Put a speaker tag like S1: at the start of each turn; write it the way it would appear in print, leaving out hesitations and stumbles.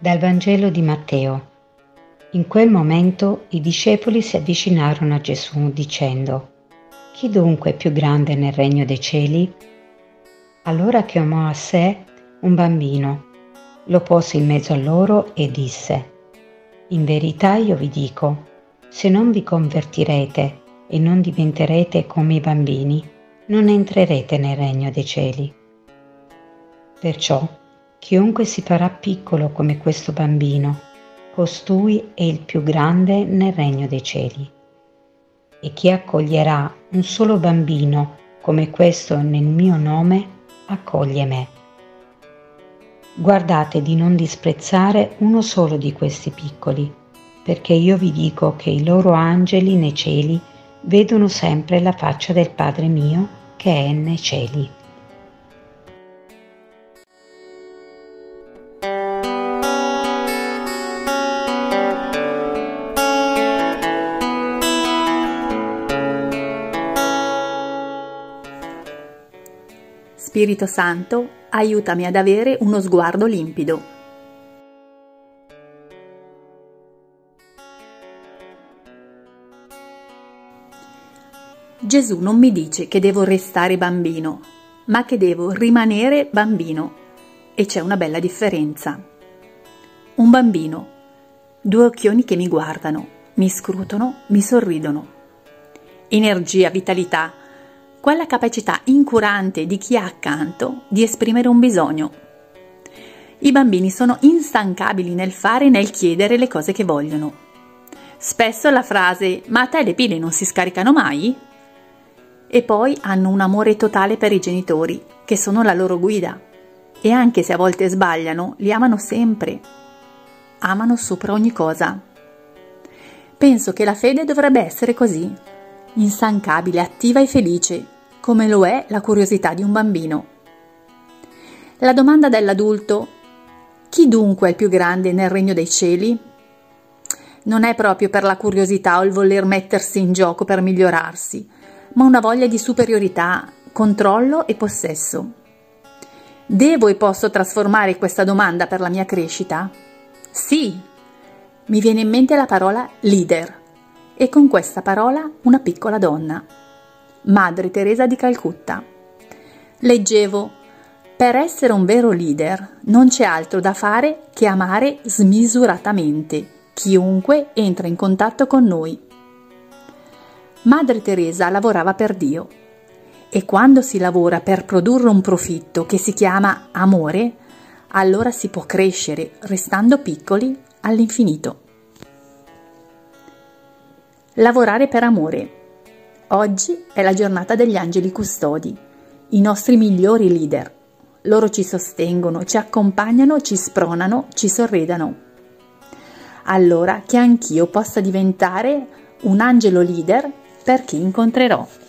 S1: Dal Vangelo di Matteo. In quel momento i discepoli si avvicinarono a Gesù dicendo: «Chi dunque è più grande nel regno dei cieli?» Allora chiamò a sé un bambino, lo pose in mezzo a loro e disse: «In verità io vi dico, se non vi convertirete e non diventerete come i bambini, non entrerete nel regno dei cieli. Perciò, chiunque si farà piccolo come questo bambino, costui è il più grande nel regno dei cieli. E chi accoglierà un solo bambino come questo nel mio nome, accoglie me. Guardate di non disprezzare uno solo di questi piccoli, perché io vi dico che i loro angeli nei cieli vedono sempre la faccia del Padre mio che è nei cieli».
S2: Spirito Santo, aiutami ad avere uno sguardo limpido. Gesù non mi dice che devo restare bambino, ma che devo rimanere bambino. E c'è una bella differenza. Un bambino, due occhioni che mi guardano, mi scrutano, mi sorridono. Energia, vitalità, quella capacità incurante di chi ha accanto di esprimere un bisogno. I bambini sono instancabili nel fare e nel chiedere le cose che vogliono. Spesso la frase «ma a te le pile non si scaricano mai?» E poi hanno un amore totale per i genitori, che sono la loro guida. E anche se a volte sbagliano, li amano sempre. Amano sopra ogni cosa. Penso che la fede dovrebbe essere così, instancabile, attiva e felice, come lo è la curiosità di un bambino. La domanda dell'adulto: chi dunque è il più grande nel regno dei cieli? Non è proprio per la curiosità o il voler mettersi in gioco per migliorarsi, ma una voglia di superiorità, controllo e possesso. Devo e posso trasformare questa domanda per la mia crescita? Sì! Mi viene in mente la parola leader. E con questa parola una piccola donna, Madre Teresa di Calcutta. Leggevo: per essere un vero leader non c'è altro da fare che amare smisuratamente chiunque entra in contatto con noi. Madre Teresa lavorava per Dio e quando si lavora per produrre un profitto che si chiama amore, allora si può crescere restando piccoli all'infinito. Lavorare per amore. Oggi è la giornata degli angeli custodi, i nostri migliori leader. Loro ci sostengono, ci accompagnano, ci spronano, ci sorridano. Allora che anch'io possa diventare un angelo leader per chi incontrerò.